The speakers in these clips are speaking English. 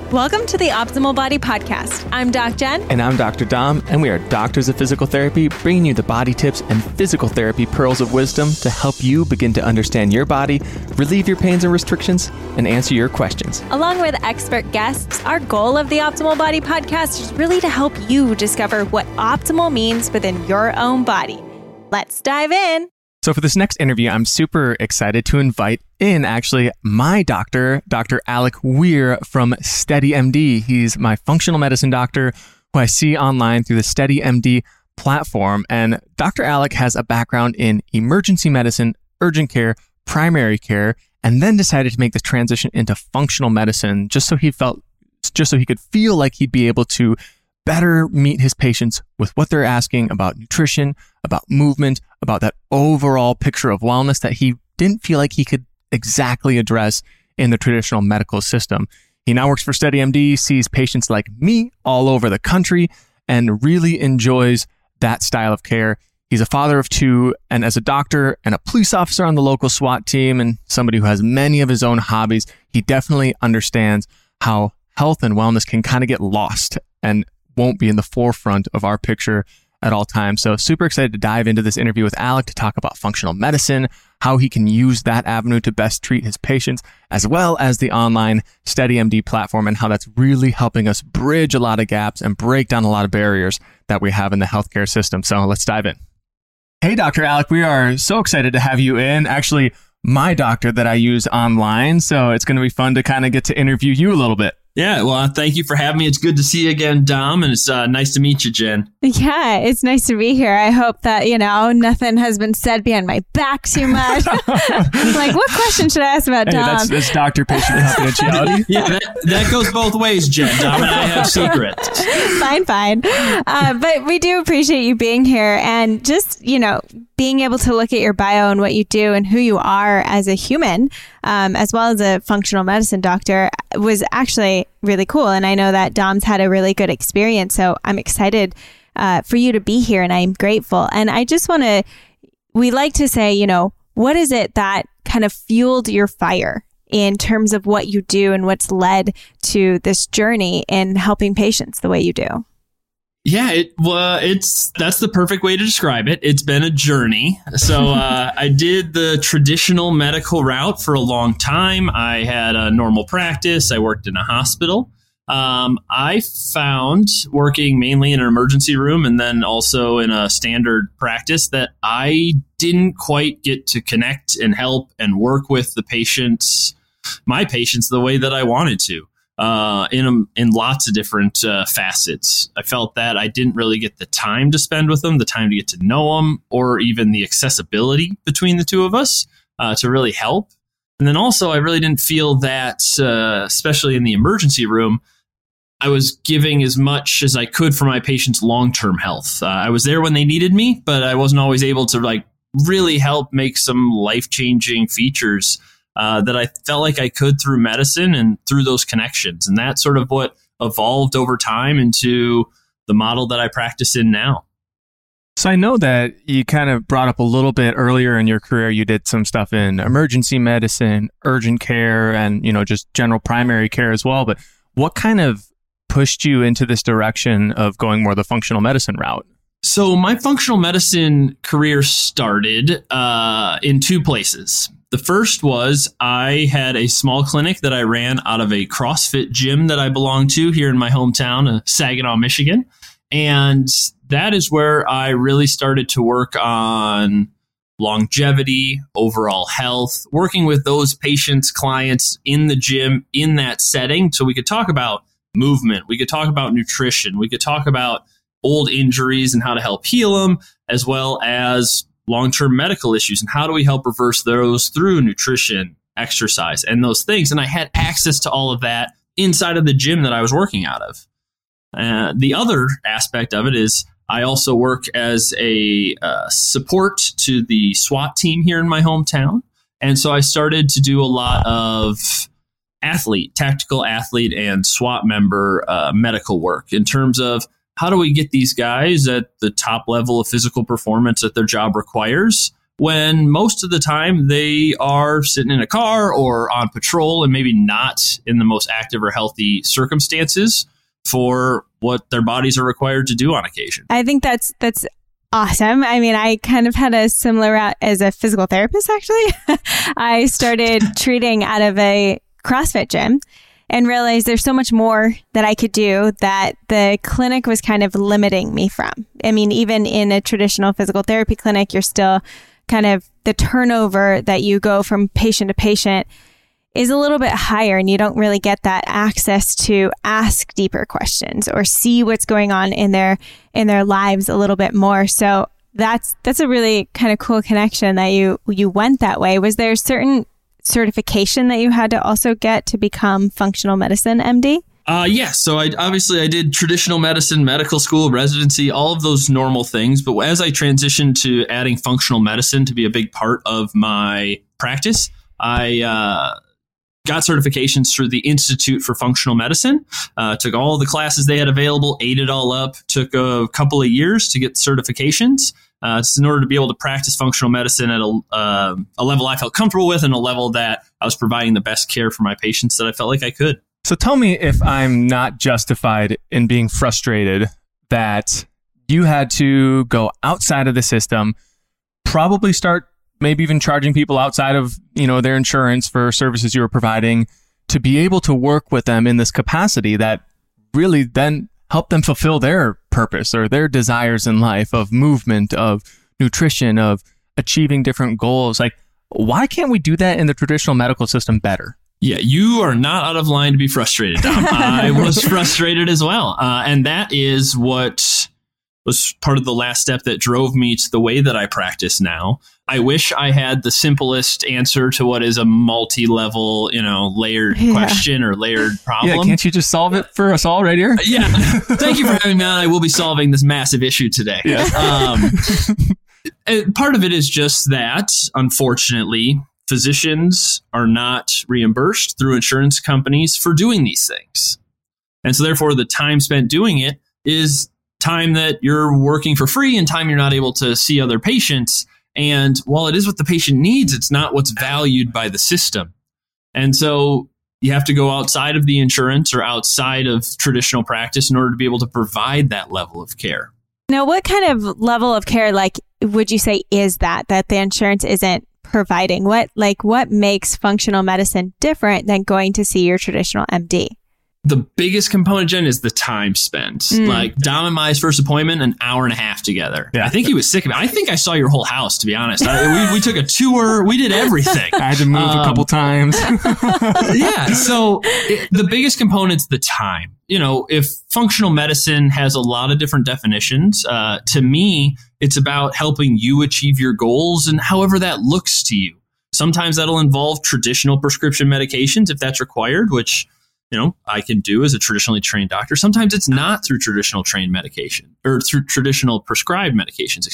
Welcome to the Optimal Body Podcast. I'm Doc Jen. And I'm Dr. Dom, and we are doctors of physical therapy, bringing you the body tips and physical therapy pearls of wisdom to help you begin to understand your body, relieve your pains and restrictions, and answer your questions. Along with expert guests, our goal of the Optimal Body Podcast is really to help you discover what optimal means within your own body. Let's dive in. So for this next interview, I'm super excited to invite in actually my doctor, Dr. Alec Weir from SteadyMD. He's my functional medicine doctor who I see online through the SteadyMD platform. And Dr. Alec has a background in emergency medicine, urgent care, primary care, and then decided to make the transition into functional medicine just so he could feel like he'd be able to better meet his patients with what they're asking about nutrition, about movement, about that overall picture of wellness that he didn't feel like he could exactly address in the traditional medical system. He now works for SteadyMD, sees patients like me all over the country, and really enjoys that style of care. He's a father of two, and as a doctor and a police officer on the local SWAT team, and somebody who has many of his own hobbies, he definitely understands how health and wellness can kind of get lost and won't be in the forefront of our picture at all times. So super excited to dive into this interview with Alec to talk about functional medicine, how he can use that avenue to best treat his patients, as well as the online SteadyMD platform and how that's really helping us bridge a lot of gaps and break down a lot of barriers that we have in the healthcare system. So let's dive in. Hey, Dr. Alec, we are so excited to have you in. Actually, my doctor that I use online. So it's going to be fun to kind of get to interview you a little bit. Yeah, well, thank you for having me. It's good to see you again, Dom, and it's nice to meet you, Jen. Yeah, it's nice to be here. I hope that, nothing has been said behind my back too much. Like, what question should I ask about Dom? That's doctor-patient confidentiality. Yeah, that goes both ways, Jen. Dom and I have secrets. Fine. But we do appreciate you being here and just, being able to look at your bio and what you do and who you are as a human, as well as a functional medicine doctor, was actually really cool. And I know that Dom's had a really good experience. So I'm excited for you to be here, and I'm grateful. And I just we like to say, what is it that kind of fueled your fire in terms of what you do and what's led to this journey in helping patients the way you do? Yeah, that's the perfect way to describe it. It's been a journey. So I did the traditional medical route for a long time. I had a normal practice. I worked in a hospital. I found working mainly in an emergency room and then also in a standard practice that I didn't quite get to connect and help and work with my patients the way that I wanted to. In lots of different facets. I felt that I didn't really get the time to spend with them, the time to get to know them, or even the accessibility between the two of us to really help. And then also, I really didn't feel that, especially in the emergency room, I was giving as much as I could for my patients' long-term health. I was there when they needed me, but I wasn't always able to really help make some life-changing features that I felt like I could through medicine and through those connections. And that's sort of what evolved over time into the model that I practice in now. So I know that you kind of brought up a little bit earlier in your career, you did some stuff in emergency medicine, urgent care, and, just general primary care as well. But what kind of pushed you into this direction of going more the functional medicine route? So my functional medicine career started in two places. The first was I had a small clinic that I ran out of a CrossFit gym that I belonged to here in my hometown of Saginaw, Michigan. And that is where I really started to work on longevity, overall health, working with those patients, clients in the gym in that setting. So we could talk about movement. We could talk about nutrition. We could talk about old injuries and how to help heal them, as well as long-term medical issues and how do we help reverse those through nutrition, exercise, and those things. And I had access to all of that inside of the gym that I was working out of. The other aspect of it is I also work as a support to the SWAT team here in my hometown. And so I started to do a lot of tactical athlete and SWAT member medical work in terms of how do we get these guys at the top level of physical performance that their job requires when most of the time they are sitting in a car or on patrol and maybe not in the most active or healthy circumstances for what their bodies are required to do on occasion. I think that's awesome. I mean, I kind of had a similar route as a physical therapist, actually. I started treating out of a CrossFit gym and realized there's so much more that I could do that the clinic was kind of limiting me from. I mean, even in a traditional physical therapy clinic, you're still kind of, the turnover that you go from patient to patient is a little bit higher, and you don't really get that access to ask deeper questions or see what's going on in their lives a little bit more. So that's a really kind of cool connection that you went that way. Was there a certain certification that you had to also get to become functional medicine MD? Yeah. So I did traditional medicine, medical school, residency, all of those normal things. But as I transitioned to adding functional medicine to be a big part of my practice, I got certifications through the Institute for Functional Medicine, took all the classes they had available, ate it all up, took a couple of years to get certifications. In order to be able to practice functional medicine at a level I felt comfortable with and a level that I was providing the best care for my patients that I felt like I could. So tell me if I'm not justified in being frustrated that you had to go outside of the system, probably start maybe even charging people outside of, their insurance for services you were providing, to be able to work with them in this capacity that really then help them fulfill their purpose or their desires in life of movement, of nutrition, of achieving different goals. Like, why can't we do that in the traditional medical system better? Yeah, you are not out of line to be frustrated, Dom. I was frustrated as well. And that is what was part of the last step that drove me to the way that I practice now. I wish I had the simplest answer to what is a multi-level, layered question or layered problem. Yeah, can't you just solve it for us all right here? Yeah. Thank you for having me on. I will be solving this massive issue today. Yeah. Part of it is just that, unfortunately, physicians are not reimbursed through insurance companies for doing these things. And so therefore, the time spent doing it is time that you're working for free and time you're not able to see other patients. And while it is what the patient needs, it's not what's valued by the system. And so you have to go outside of the insurance or outside of traditional practice in order to be able to provide that level of care. Now, what kind of level of care, would you say is that the insurance isn't providing? What makes functional medicine different than going to see your traditional MD? The biggest component, Jen, is the time spent. Like Dom and my first appointment, an hour and a half together. Yeah. I think he was sick of it. I think I saw your whole house, to be honest. We took a tour. We did everything. I had to move a couple times. Yeah. So the biggest component's the time. If functional medicine has a lot of different definitions, to me, it's about helping you achieve your goals and however that looks to you. Sometimes that'll involve traditional prescription medications if that's required, which I can do as a traditionally trained doctor. Sometimes it's not through traditional trained medication or through traditional prescribed medications,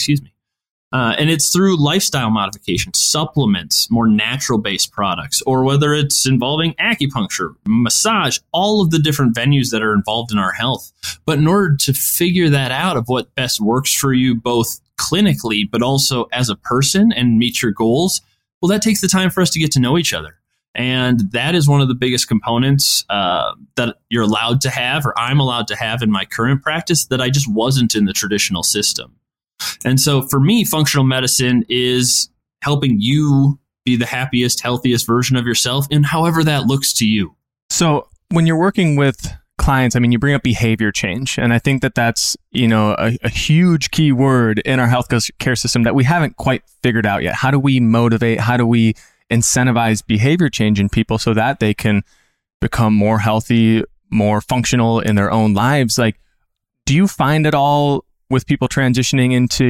and it's through lifestyle modifications, supplements, more natural based products, or whether it's involving acupuncture, massage, all of the different venues that are involved in our health. But in order to figure that out of what best works for you, both clinically, but also as a person and meet your goals, well, that takes the time for us to get to know each other. And that is one of the biggest components that you're allowed to have, or I'm allowed to have in my current practice, that I just wasn't in the traditional system. And so for me, functional medicine is helping you be the happiest, healthiest version of yourself, and however that looks to you. So when you're working with clients, you bring up behavior change. And I think that that's, a huge key word in our healthcare system that we haven't quite figured out yet. How do we motivate? How do we incentivize behavior change in people so that they can become more healthy, more functional in their own lives? Do you find it all with people transitioning into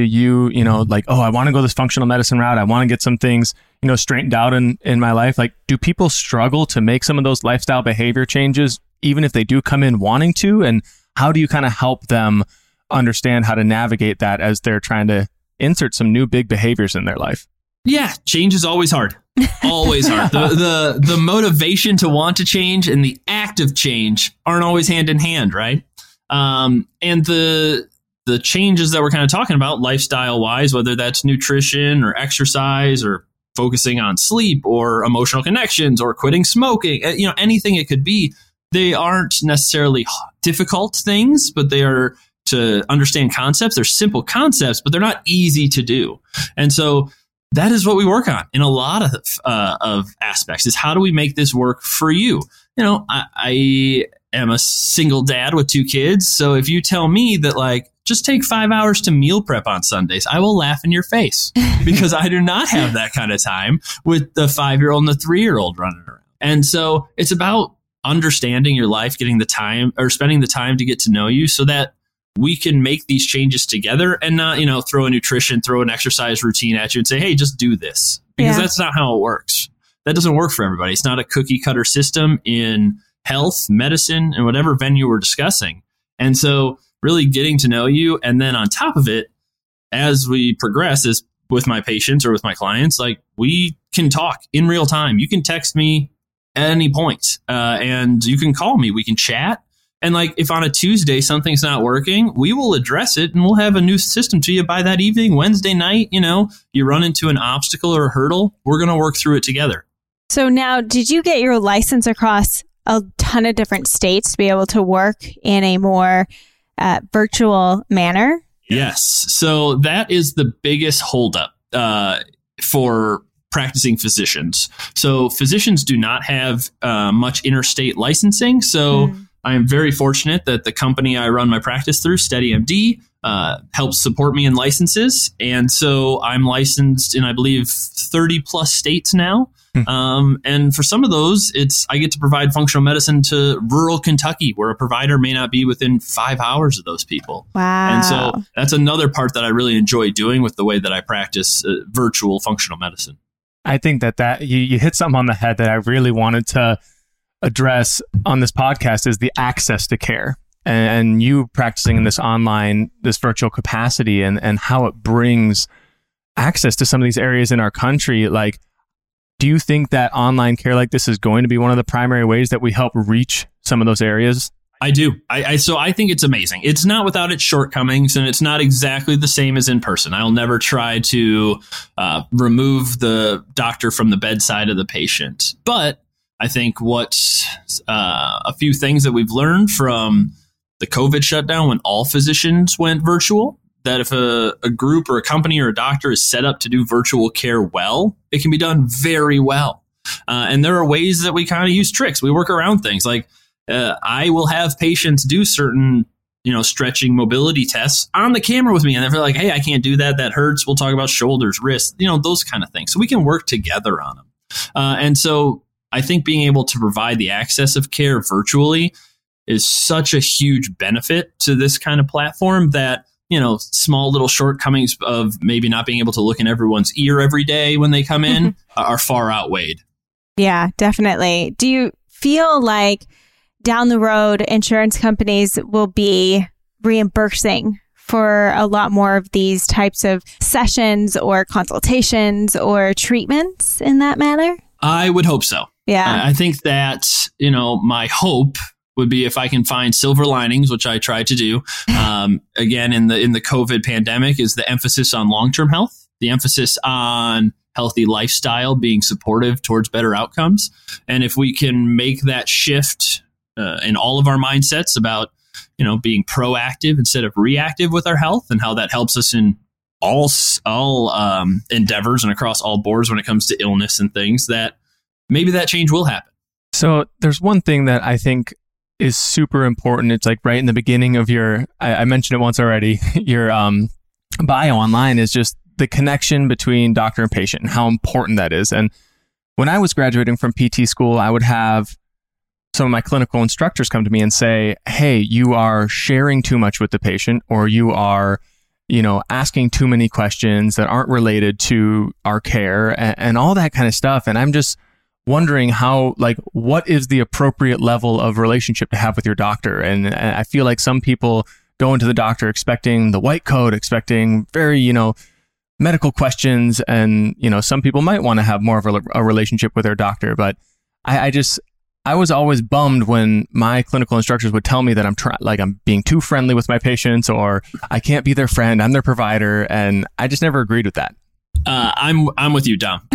I want to go this functional medicine route. I want to get some things, straightened out in my life. Do people struggle to make some of those lifestyle behavior changes, even if they do come in wanting to? And how do you kind of help them understand how to navigate that as they're trying to insert some new big behaviors in their life? Yeah, change is always hard. Always hard. The motivation to want to change and the act of change aren't always hand in hand, right? And the the changes that we're kind of talking about lifestyle wise, whether that's nutrition or exercise or focusing on sleep or emotional connections or quitting smoking, anything it could be, they aren't necessarily difficult things, but they are to understand concepts. They're simple concepts, but they're not easy to do. And so that is what we work on in a lot of aspects, is how do we make this work for you? I am a single dad with 2 kids. So if you tell me that just take 5 hours to meal prep on Sundays, I will laugh in your face because I do not have that kind of time with the 5-year-old and the 3-year-old running around. And so it's about understanding your life, getting the time or spending the time to get to know you so that we can make these changes together and not, throw an exercise routine at you and say, hey, just do this, because that's not how it works. That doesn't work for everybody. It's not a cookie cutter system in health, medicine, and whatever venue we're discussing. And so really getting to know you. And then on top of it, as we progress is with my patients or with my clients, we can talk in real time. You can text me at any point, and you can call me. We can chat. And if on a Tuesday something's not working, we will address it and we'll have a new system to you by that evening. Wednesday night, you run into an obstacle or a hurdle, we're going to work through it together. So now, did you get your license across a ton of different states to be able to work in a more virtual manner? Yes. So that is the biggest holdup for practicing physicians. So physicians do not have much interstate licensing. So I am very fortunate that the company I run my practice through, SteadyMD, helps support me in licenses. And so I'm licensed in, I believe, 30 plus states now. And for some of those, I get to provide functional medicine to rural Kentucky, where a provider may not be within 5 hours of those people. Wow. And so that's another part that I really enjoy doing with the way that I practice virtual functional medicine. I think that you hit something on the head that I really wanted to address on this podcast, is the access to care, and you practicing in this virtual capacity, and how it brings access to some of these areas in our country. Do you think that online care like this is going to be one of the primary ways that we help reach some of those areas? I do. So I think it's amazing. It's not without its shortcomings, and it's not exactly the same as in person. I'll never try to remove the doctor from the bedside of the patient. But I think a few things that we've learned from the COVID shutdown, when all physicians went virtual, that if a group or a company or a doctor is set up to do virtual care well, it can be done very well. And there are ways that we kind of use tricks. We work around things. I will have patients do certain, stretching mobility tests on the camera with me. And they're like, hey, I can't do that. That hurts. We'll talk about shoulders, wrists, those kind of things. So we can work together on them. And so I think being able to provide the access of care virtually is such a huge benefit to this kind of platform that, small little shortcomings of maybe not being able to look in everyone's ear every day when they come in are far outweighed. Yeah, definitely. Do you feel like down the road, insurance companies will be reimbursing for a lot more of these types of sessions or consultations or treatments in that manner? I would hope so. Yeah. I think that, my hope would be if I can find silver linings, which I try to do. Again, in the COVID pandemic, is the emphasis on long-term health, the emphasis on healthy lifestyle, being supportive towards better outcomes. And if we can make that shift in all of our mindsets about, being proactive instead of reactive with our health, and how that helps us in all endeavors and across all boards when it comes to illness and things, that maybe that change will happen. So there's one thing that I think is super important. It's right in the beginning of I mentioned it once already, your bio online is just the connection between doctor and patient and how important that is. And when I was graduating from PT school, I would have some of my clinical instructors come to me and say, hey, you are sharing too much with the patient, or you are, asking too many questions that aren't related to our care, and all that kind of stuff. And I'm just wondering how, what is the appropriate level of relationship to have with your doctor? And I feel like some people go into the doctor expecting the white coat, expecting very, medical questions. And, some people might want to have more of a relationship with their doctor. But I I was always bummed when my clinical instructors would tell me that I'm being too friendly with my patients, or I can't be their friend, I'm their provider, and I just never agreed with that. I'm with you, Dom.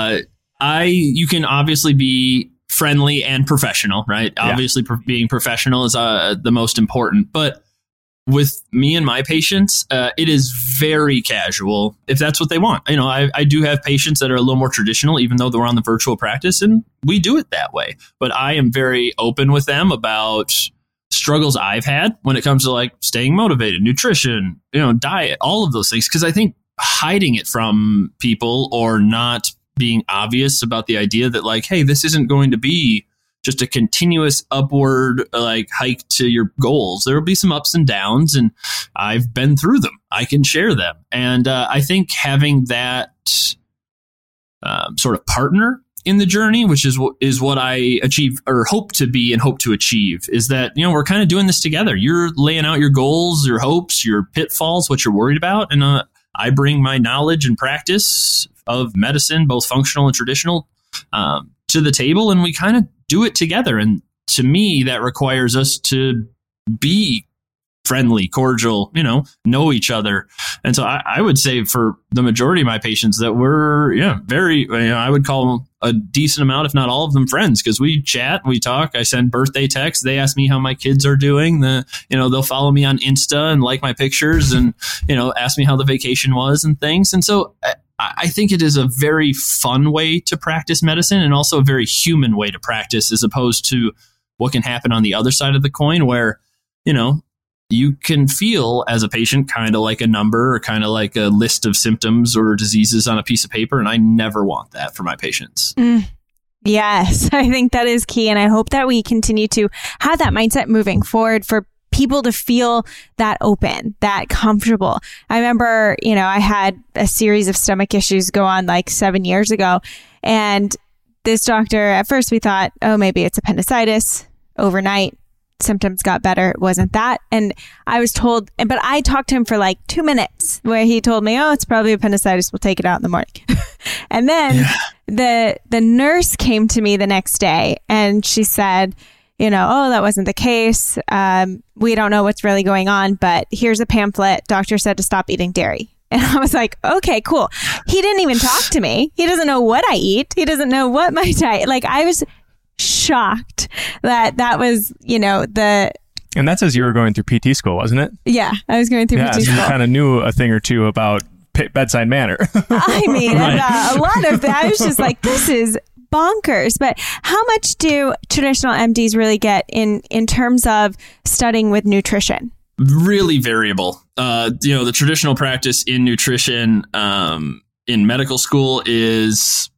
You can obviously be friendly and professional, right? Yeah. Obviously, being professional is the most important. But with me and my patients, it is very casual if that's what they want. You know, I do have patients that are a little more traditional, even though they're on the virtual practice, and we do it that way. But I am very open with them about struggles I've had when it comes to like staying motivated, nutrition, diet, all of those things. Because I think hiding it from people or not being obvious about the idea that like, hey, this isn't going to be just a continuous upward like hike to your goals. There will be some ups and downs, and I've been through them. I can share them. And I think having that sort of partner in the journey, which is what I achieve or hope to be and hope to achieve, is that, we're kind of doing this together. You're laying out your goals, your hopes, your pitfalls, what you're worried about. And I bring my knowledge and practice of medicine, both functional and traditional, to the table, and we kind of do it together. And to me, that requires us to be friendly, cordial, know each other. And so I would say for the majority of my patients that we're, very, I would call a decent amount, if not all of them, friends, because we chat, we talk. I send birthday texts. They ask me how my kids are doing. They'll follow me on Insta and like my pictures and, ask me how the vacation was and things. And so I think it is a very fun way to practice medicine, and also a very human way to practice, as opposed to what can happen on the other side of the coin where, you can feel as a patient kind of like a number or kind of like a list of symptoms or diseases on a piece of paper. And I never want that for my patients. Yes, I think that is key. And I hope that we continue to have that mindset moving forward for people to feel that open, that comfortable. I remember, I had a series of stomach issues go on like 7 years ago. And this doctor, at first we thought, oh, maybe it's appendicitis. Overnight, symptoms got better. It wasn't that. And I was told, but I talked to him for like 2 minutes where he told me, oh, it's probably appendicitis. We'll take it out in the morning. And then the nurse came to me the next day and she said, oh, that wasn't the case. We don't know what's really going on, but here's a pamphlet. Doctor said to stop eating dairy. And I was like, okay, cool. He didn't even talk to me. He doesn't know what I eat. He doesn't know what my diet, like I was shocked that was, And that's as you were going through PT school, wasn't it? Yeah, I was going through PT school. So you kind of knew a thing or two about bedside manner. I mean, right. A lot of that. I was just like, this is bonkers. But how much do traditional MDs really get in terms of studying with nutrition? Really variable. The traditional practice in nutrition in medical school is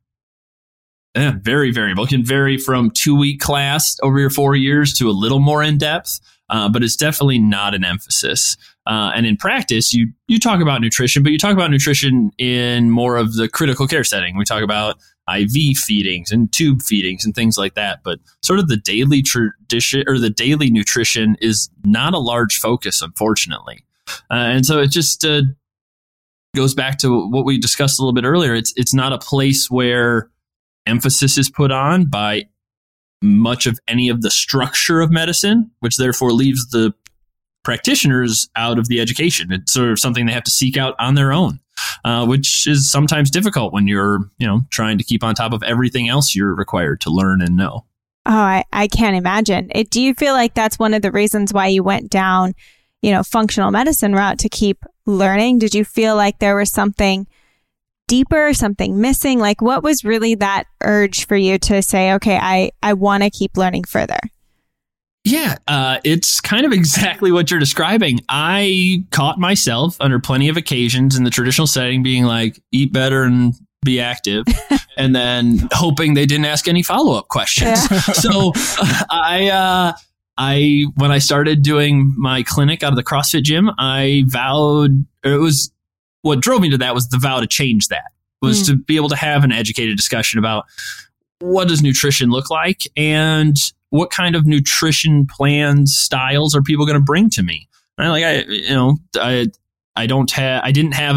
very variable. It can vary from 2-week class over your 4 years to a little more in depth, but it's definitely not an emphasis. And in practice, you talk about nutrition, but you talk about nutrition in more of the critical care setting. We talk about IV feedings and tube feedings and things like that. But sort of the daily tradition or the daily nutrition is not a large focus, unfortunately. And so it just goes back to what we discussed a little bit earlier. It's not a place where emphasis is put on by much of any of the structure of medicine, which therefore leaves the practitioners out of the education. It's sort of something they have to seek out on their own, which is sometimes difficult when you're, trying to keep on top of everything else you're required to learn and know. Oh, I can't imagine. Do you feel like that's one of the reasons why you went down, functional medicine route, to keep learning? Did you feel like there was something deeper, something missing? Like, what was really that urge for you to say, okay, I want to keep learning further? Yeah, it's kind of exactly what you're describing. I caught myself under plenty of occasions in the traditional setting being like, eat better and be active, and then hoping they didn't ask any follow-up questions. Yeah. So when I started doing my clinic out of the CrossFit gym, I vowed, what drove me to that was the vow to change that, was to be able to have an educated discussion about what does nutrition look like and what kind of nutrition plans, styles are people going to bring to me. And I didn't have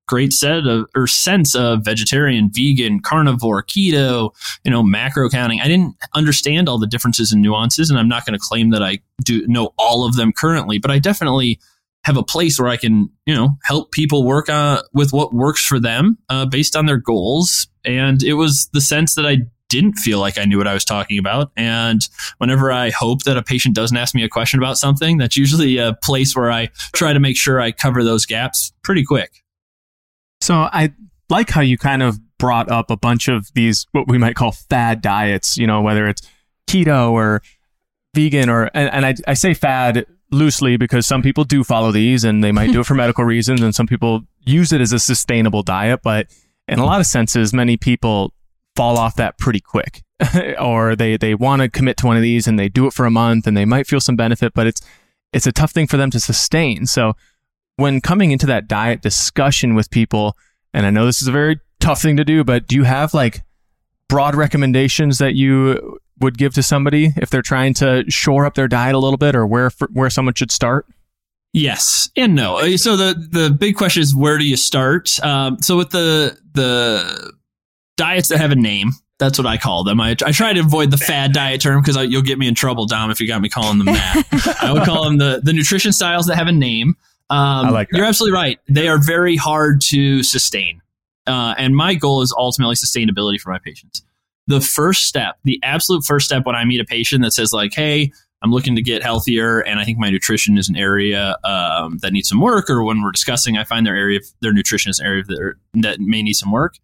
great sense of vegetarian, vegan, carnivore, keto, macro counting. I didn't understand all the differences and nuances, and I'm not going to claim that I do know all of them currently, but I definitely have a place where I can, help people work with what works for them based on their goals. And it was the sense that I didn't feel like I knew what I was talking about. And whenever I hope that a patient doesn't ask me a question about something, that's usually a place where I try to make sure I cover those gaps pretty quick. So I like how you kind of brought up a bunch of these, what we might call fad diets, whether it's keto or vegan and I say fad loosely because some people do follow these and they might do it for medical reasons, and some people use it as a sustainable diet. But in a lot of senses, many people fall off that pretty quick or they want to commit to one of these and they do it for a month and they might feel some benefit, but it's a tough thing for them to sustain. So when coming into that diet discussion with people, and I know this is a very tough thing to do, but do you have like broad recommendations that you would give to somebody if they're trying to shore up their diet a little bit, or where someone should start? Yes and no. So the big question is, where do you start? So with the diets that have a name, that's what I call them. I try to avoid the fad diet term because you'll get me in trouble, Dom, if you got me calling them that. I would call them the nutrition styles that have a name. I like that. You're absolutely right. They are very hard to sustain. And my goal is ultimately sustainability for my patients. The absolute first step when I meet a patient that says like, hey, I'm looking to get healthier and I think my nutrition is an area that needs some work, or when we're discussing, I find their nutrition is an area that may need some work.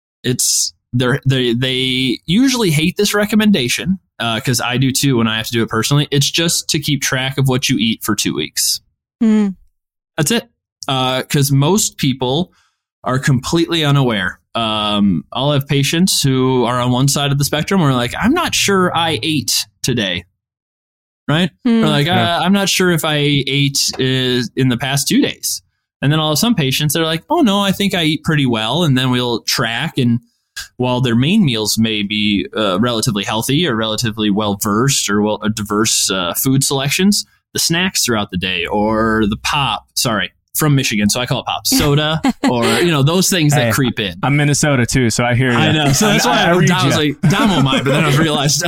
They usually hate this recommendation because I do too when I have to do it personally. It's just to keep track of what you eat for 2 weeks. Mm. That's it. Because most people are completely unaware. I'll have patients who are on one side of the spectrum where like, I'm not sure I ate today. Right? Or like, I'm not sure if I ate in the past 2 days. And then I'll have some patients that are like, oh no, I think I eat pretty well. And then we'll track. And while their main meals may be relatively healthy or relatively well-versed or diverse food selections, the snacks throughout the day or the from Michigan, so I call it pop soda, or those things that creep in. I'm Minnesota too, so I hear you. I know, so that's why I was like, Dom won't mind, but then I realized.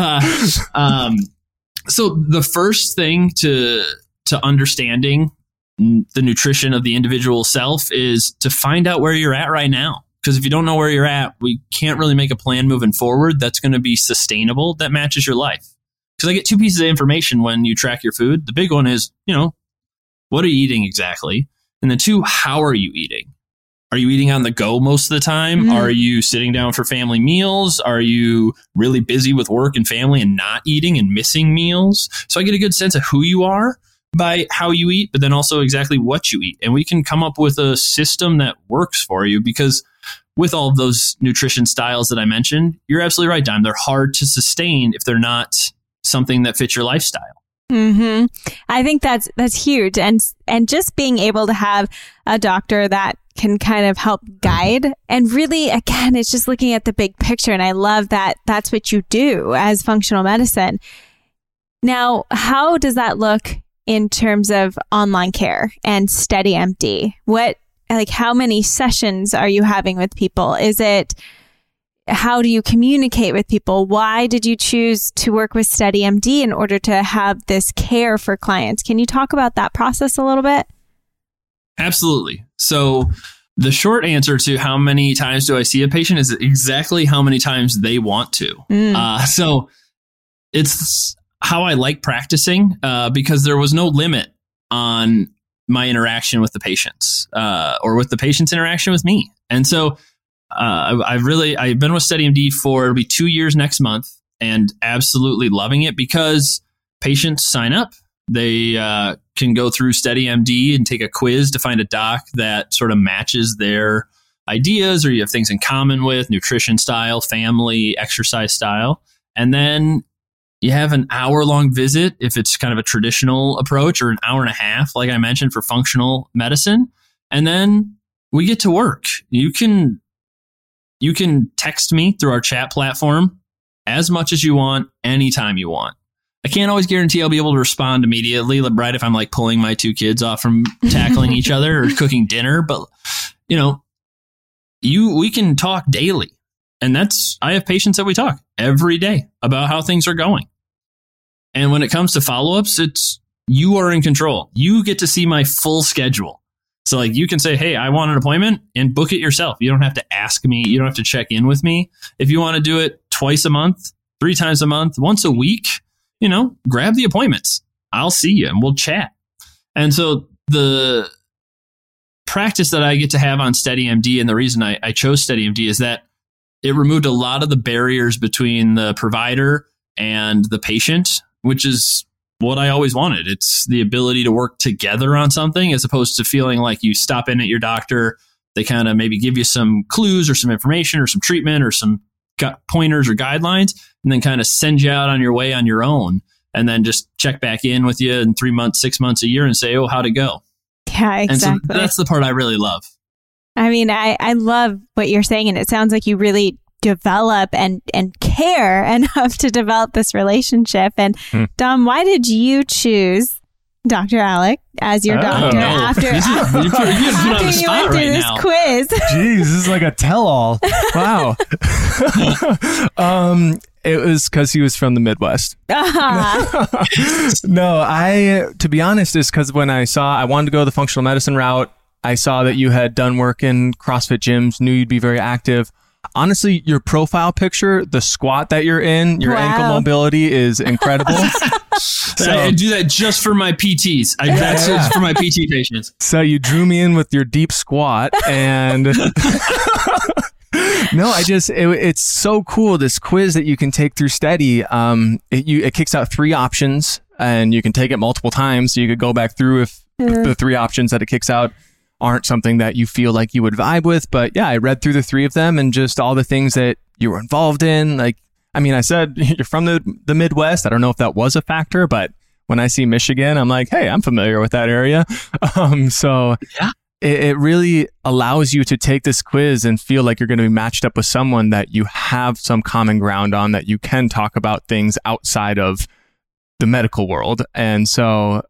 So the first thing to understanding the nutrition of the individual self is to find out where you're at right now. Because if you don't know where you're at, we can't really make a plan moving forward that's going to be sustainable, that matches your life. Because I get 2 pieces of information when you track your food. The big one is, what are you eating exactly? And then 2, how are you eating? Are you eating on the go most of the time? Mm-hmm. Are you sitting down for family meals? Are you really busy with work and family and not eating and missing meals? So I get a good sense of who you are by how you eat, but then also exactly what you eat. And we can come up with a system that works for you, because with all of those nutrition styles that I mentioned, you're absolutely right, Dime. They're hard to sustain if they're not something that fits your lifestyle. Mm-hmm. I think that's huge. And just being able to have a doctor that can kind of help guide, and really, again, it's just looking at the big picture. And I love that that's what you do as functional medicine. Now, how does that look in terms of online care and SteadyMD? How many sessions are you having with people? How do you communicate with people? Why did you choose to work with SteadyMD in order to have this care for clients? Can you talk about that process a little bit? Absolutely. So the short answer to how many times do I see a patient is exactly how many times they want to. So it's how I like practicing because there was no limit on my interaction with the patients or with the patient's interaction with me. And so I've been with SteadyMD for it'll be 2 years next month, and absolutely loving it because patients sign up. They can go through SteadyMD and take a quiz to find a doc that sort of matches their ideas, or you have things in common with nutrition style, family, exercise style. And then you have an hour-long visit if it's kind of a traditional approach, or an hour and a half, like I mentioned, for functional medicine. And then we get to work. You can text me through our chat platform as much as you want, anytime you want. I can't always guarantee I'll be able to respond immediately, right? If I'm like pulling my 2 kids off from tackling each other or cooking dinner, but we can talk daily. And I have patients that we talk every day about how things are going. And when it comes to follow-ups, you are in control. You get to see my full schedule. So like you can say, hey, I want an appointment, and book it yourself. You don't have to ask me. You don't have to check in with me. If you want to do it twice a month, 3 times a month, once a week, grab the appointments. I'll see you and we'll chat. And so the practice that I get to have on SteadyMD, and the reason I chose SteadyMD is that it removed a lot of the barriers between the provider and the patient, which is what I always wanted. It's the ability to work together on something as opposed to feeling like you stop in at your doctor. They kind of maybe give you some clues or some information or some treatment or some pointers or guidelines, and then kind of send you out on your way on your own, and then just check back in with you in 3 months, 6 months, a year and say, oh, how'd it go? Yeah, exactly. And so that's the part I really love. I mean, I love what you're saying, and it sounds like you really develop and care enough to develop this relationship. And Dom, why did you choose Dr. Alec as your doctor after you went through this quiz? Jeez, this is like a tell-all. Wow. It was because he was from the Midwest. No, to be honest, is because when I wanted to go the functional medicine route, I saw that you had done work in CrossFit gyms, knew you'd be very active. Honestly, your profile picture, the squat that you're in, your ankle mobility is incredible. So, I do that just for my PTs. That's just for my PT patients. So you drew me in with your deep squat, and no, it's so cool. This quiz that you can take through Steady, it kicks out 3 options, and you can take it multiple times. So you could go back through if the 3 options that it kicks out aren't something that you feel like you would vibe with. But yeah, I read through the 3 of them and just all the things that you were involved in. Like, I mean, I said you're from the Midwest. I don't know if that was a factor, but when I see Michigan, I'm like, hey, I'm familiar with that area. So yeah, it really allows you to take this quiz and feel like you're going to be matched up with someone that you have some common ground on, that you can talk about things outside of the medical world. And so,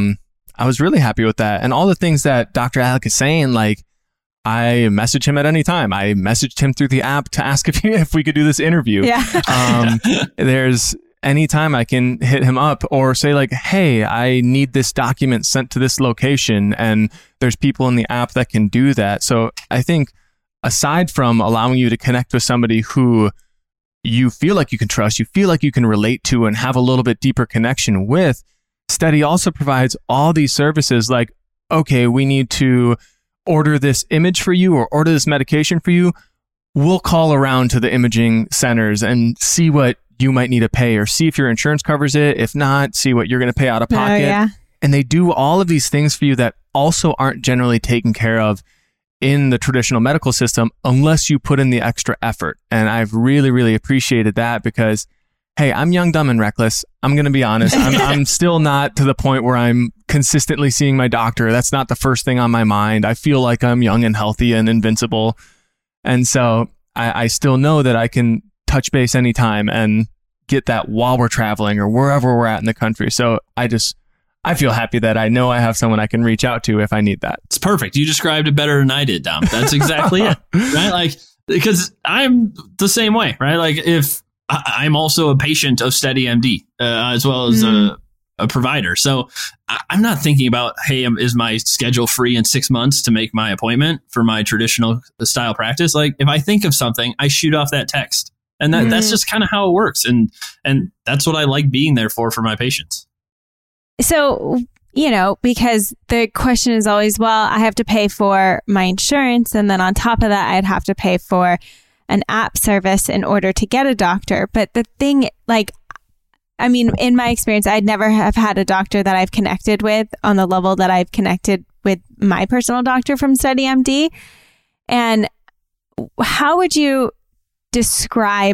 I was really happy with that. And all the things that Dr. Alec is saying, like, I message him at any time. I messaged him through the app to ask if we could do this interview. Yeah. There's any time I can hit him up or say like, hey, I need this document sent to this location. And there's people in the app that can do that. So I think aside from allowing you to connect with somebody who you feel like you can trust, you feel like you can relate to and have a little bit deeper connection with, Steady also provides all these services like, okay, we need to order this image for you or order this medication for you. We'll call around to the imaging centers and see what you might need to pay, or see if your insurance covers it. If not, see what you're going to pay out of pocket. Yeah. And they do all of these things for you that also aren't generally taken care of in the traditional medical system unless you put in the extra effort. And I've really, really appreciated that because, hey, I'm young, dumb, and reckless. I'm going to be honest. I'm still not to the point where I'm consistently seeing my doctor. That's not the first thing on my mind. I feel like I'm young and healthy and invincible. And so I still know that I can touch base anytime and get that while we're traveling or wherever we're at in the country. So I feel happy that I know I have someone I can reach out to if I need that. It's perfect. You described it better than I did, Dom. That's exactly it. Right? Like, because I'm the same way, right? Like if I'm also a patient of SteadyMD as well as a provider. So I'm not thinking about, hey, is my schedule free in 6 months to make my appointment for my traditional style practice? Like if I think of something, I shoot off that text, and that's just kind of how it works. And that's what I like being there for my patients. So, because the question is always, well, I have to pay for my insurance. And then on top of that, I'd have to pay for an app service in order to get a doctor. But the thing, in my experience, I'd never have had a doctor that I've connected with on the level that I've connected with my personal doctor from SteadyMD. And how would you describe,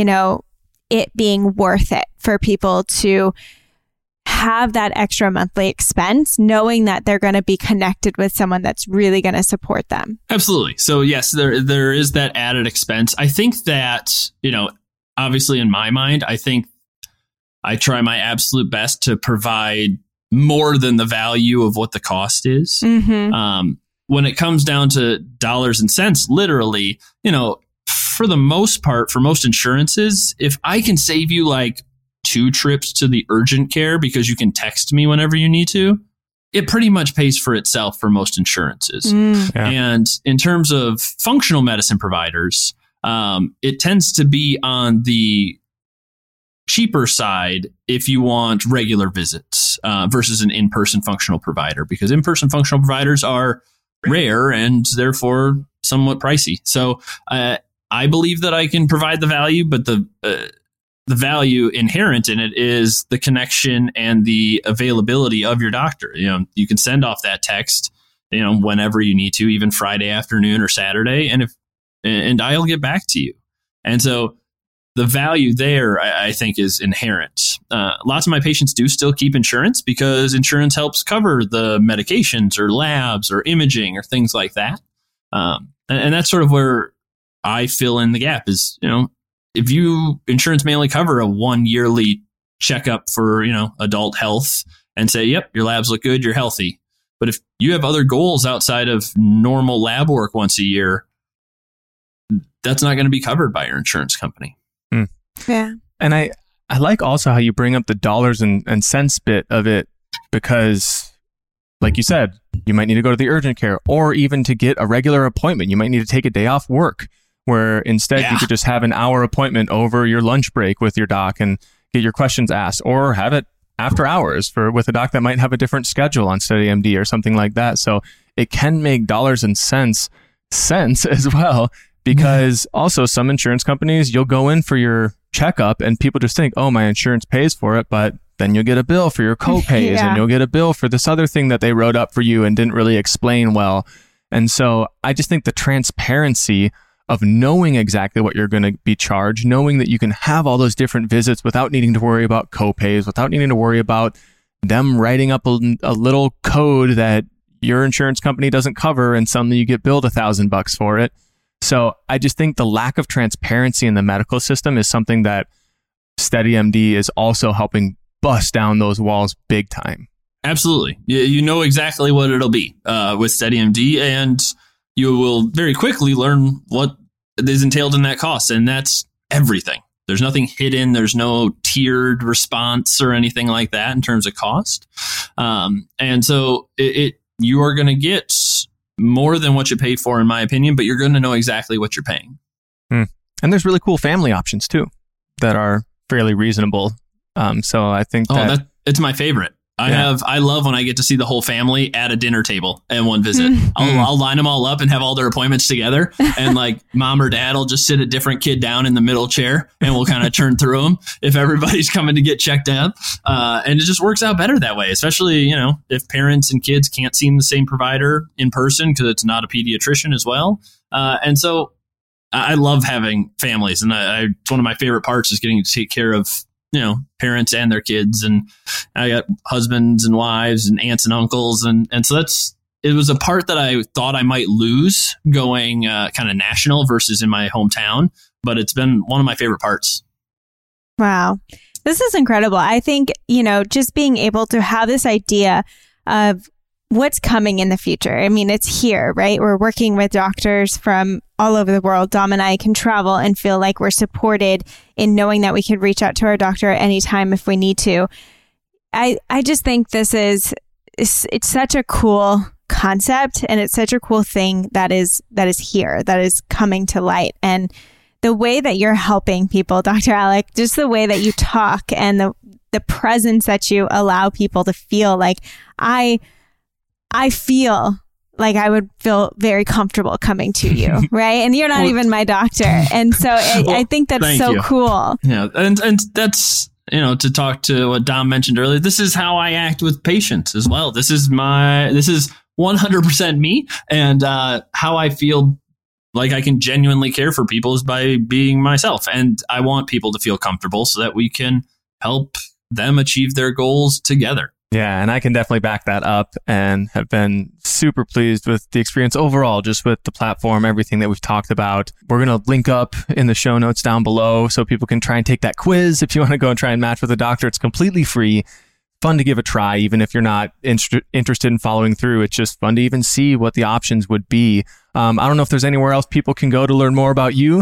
it being worth it for people to have that extra monthly expense, knowing that they're going to be connected with someone that's really going to support them? Absolutely. So yes, there is that added expense. I think that, obviously in my mind, I think I try my absolute best to provide more than the value of what the cost is. Mm-hmm. when it comes down to dollars and cents, literally, for the most part, for most insurances, if I can save you like 2 trips to the urgent care because you can text me whenever you need to, it pretty much pays for itself for most insurances. Yeah. And in terms of functional medicine providers, it tends to be on the cheaper side if you want regular visits versus an in-person functional provider, because in-person functional providers are rare and therefore somewhat pricey. So I believe that I can provide the value, but the value inherent in it is the connection and the availability of your doctor. You can send off that text, whenever you need to, even Friday afternoon or Saturday, and I'll get back to you. And so the value there, I think, is inherent. Lots of my patients do still keep insurance because insurance helps cover the medications or labs or imaging or things like that. And that's sort of where I fill in the gap is, if insurance may only cover a 1 yearly checkup for, adult health and say, yep, your labs look good, you're healthy. But if you have other goals outside of normal lab work once a year, that's not going to be covered by your insurance company. Yeah. And I like also how you bring up the dollars and cents bit of it, because like you said, you might need to go to the urgent care, or even to get a regular appointment, you might need to take a day off work, where instead you could just have an hour appointment over your lunch break with your doc and get your questions asked, or have it after hours with a doc that might have a different schedule on SteadyMD or something like that. So it can make dollars and cents as well, because also some insurance companies, you'll go in for your checkup and people just think, oh, my insurance pays for it, but then you'll get a bill for your co-pays and you'll get a bill for this other thing that they wrote up for you and didn't really explain well. And so I just think the transparency of knowing exactly what you're going to be charged, knowing that you can have all those different visits without needing to worry about co-pays, without needing to worry about them writing up a little code that your insurance company doesn't cover and suddenly you get billed $1,000 for it. So I just think the lack of transparency in the medical system is something that SteadyMD is also helping bust down those walls big time. Absolutely. You know exactly what it'll be with SteadyMD, and you will very quickly learn what is entailed in that cost. And that's everything. There's nothing hidden. There's no tiered response or anything like that in terms of cost. And so you are going to get more than what you pay for, in my opinion, but you're going to know exactly what you're paying. And there's really cool family options too that are fairly reasonable. So I think it's my favorite. I love when I get to see the whole family at a dinner table at one visit. I'll line them all up and have all their appointments together. And like mom or dad will just sit a different kid down in the middle chair and we'll kind of turn through them if everybody's coming to get checked out. And it just works out better that way, especially, if parents and kids can't see the same provider in person because it's not a pediatrician as well. And so I love having families, and it's one of my favorite parts is getting to take care of parents and their kids, and I got husbands and wives and aunts and uncles, and so it was a part that I thought I might lose going kind of national versus in my hometown, but it's been one of my favorite parts. Wow, this is incredible. I think just being able to have this idea of what's coming in the future. I mean, it's here, right? We're working with doctors from all over the world. Dom and I can travel and feel like we're supported in knowing that we can reach out to our doctor at any time if we need to. I just think it's such a cool concept, and it's such a cool thing that is here, that is coming to light. And the way that you're helping people, Dr. Alec, just the way that you talk and the presence that you allow people to feel like, I feel like I would feel very comfortable coming to you, right? And you're not even my doctor. And so I think that's so cool. Yeah. And that's, to talk to what Dom mentioned earlier, this is how I act with patients as well. This is 100% me. And how I feel like I can genuinely care for people is by being myself. And I want people to feel comfortable so that we can help them achieve their goals together. Yeah, and I can definitely back that up, and have been super pleased with the experience overall, just with the platform, everything that we've talked about. We're going to link up in the show notes down below so people can try and take that quiz if you want to go and try and match with a doctor. It's completely free. fun to give a try, even if you're not interested in following through. It's just fun to even see what the options would be. I don't know if there's anywhere else people can go to learn more about you.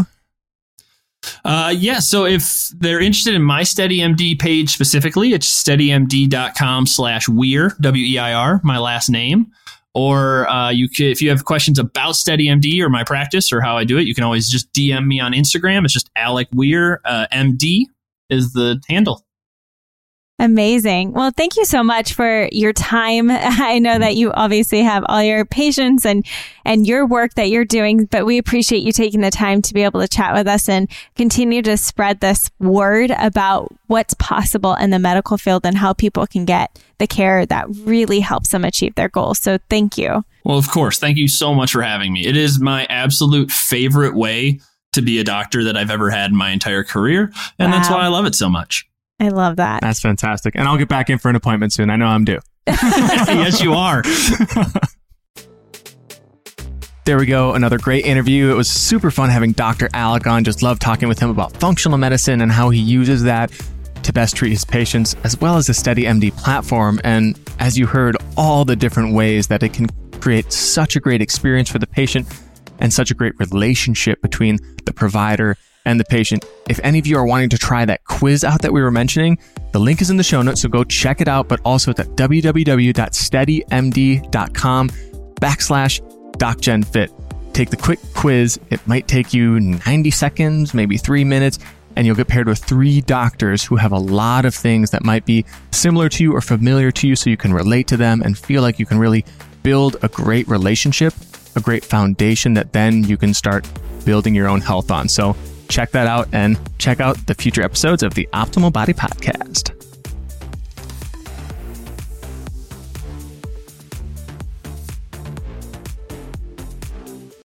So if they're interested in my SteadyMD page specifically, it's steadymd.com/Weir, W-E-I-R, my last name. Or if you have questions about SteadyMD or my practice or how I do it, you can always just DM me on Instagram. It's just Alec Weir, MD is the handle. Amazing. Well, thank you so much for your time. I know that you obviously have all your patients and your work that you're doing, but we appreciate you taking the time to be able to chat with us and continue to spread this word about what's possible in the medical field and how people can get the care that really helps them achieve their goals. So thank you. Well, of course. Thank you so much for having me. It is my absolute favorite way to be a doctor that I've ever had in my entire career. And That's why I love it so much. I love that. That's fantastic. And I'll get back in for an appointment soon. I know I'm due. Yes, you are. There we go. Another great interview. It was super fun having Dr. Alec on. Just love talking with him about functional medicine and how he uses that to best treat his patients, as well as the SteadyMD platform. And as you heard, all the different ways that it can create such a great experience for the patient and such a great relationship between the provider and the patient. If any of you are wanting to try that quiz out that we were mentioning, the link is in the show notes, so go check it out. But also it's at www.steadymd.com/DocGenFit. Take the quick quiz. It might take you 90 seconds, maybe 3 minutes, and you'll get paired with 3 doctors who have a lot of things that might be similar to you or familiar to you, so you can relate to them and feel like you can really build a great relationship, a great foundation that then you can start building your own health on. So check that out and check out the future episodes of the Optimal Body Podcast.